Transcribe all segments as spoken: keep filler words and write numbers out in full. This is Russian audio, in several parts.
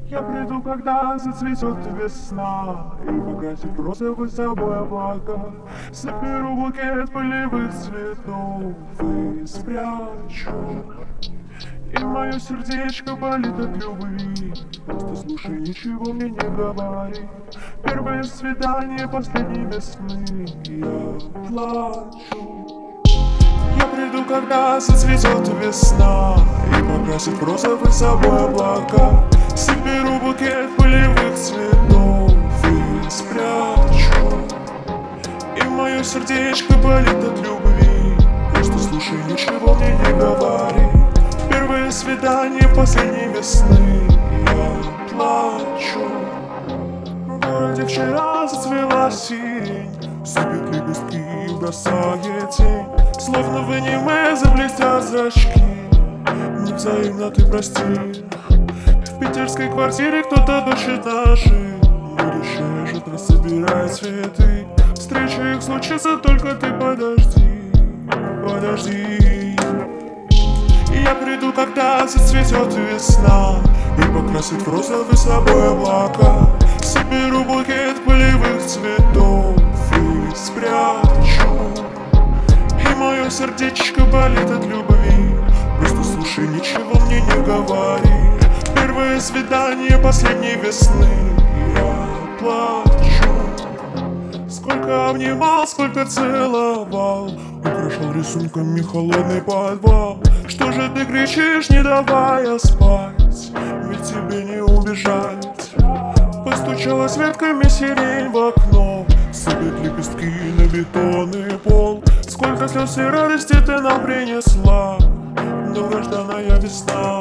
Я приду, когда зацветет весна, и погасит розовый собой облака. Соберу букет полевых цветов и спрячу. И мое сердечко болит от любви. Просто слушай, ничего мне не говори. Первое свидание последней весны. Я плачу. Я приду, когда зацветет весна, и покрасит в розовый собой облака. Соберу букет полевых цветов и спрячу. И мое сердечко болит от любви. Просто слушай, ничего мне не говори. Первое свидание последней весны. Я плачу. В городе вчера зацвела сирень, сыпет лепестки и бросает тень. Словно в аниме заблестят зрачки. Невзаимно ты прости. В питерской квартире кто-то душит наши. Будущая жена собирает цветы. Встреча их случится, только ты подожди. Подожди. Я приду, когда зацветет весна, и покрасит в розовый собой облака. Соберу букет полевых цветов и спрячу. И мое сердечко болит от любви. Просто слушай, ничего мне не говори. Первое свидание последней весны. Я плачу. Сколько обнимал, сколько целовал, украшал рисунками холодный подвал. Что же ты кричишь, не давая спать? Ведь тебе не убежать. Постучалась ветками сирень в окно, сыпят лепестки на бетонный пол. Сколько слез и радости ты нам принесла, долгожданная весна.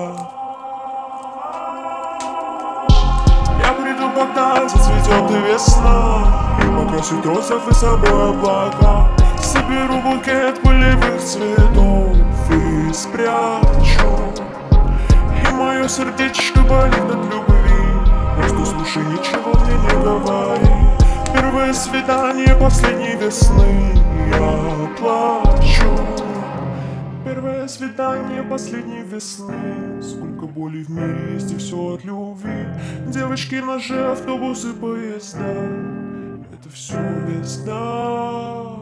Я приду, когда зацветет весна, и покрасит розовый собой облака. Соберу букет полевых цветов и спрячу. И мое сердечко болит от любви. Просто слушай, ничего мне не говори. Первое свидание последней весны. Я плачу. Первое свидание последней весны. Сколько боли в мире есть, и все от любви. Девочки, ножи, автобусы, поезда. Это все весна.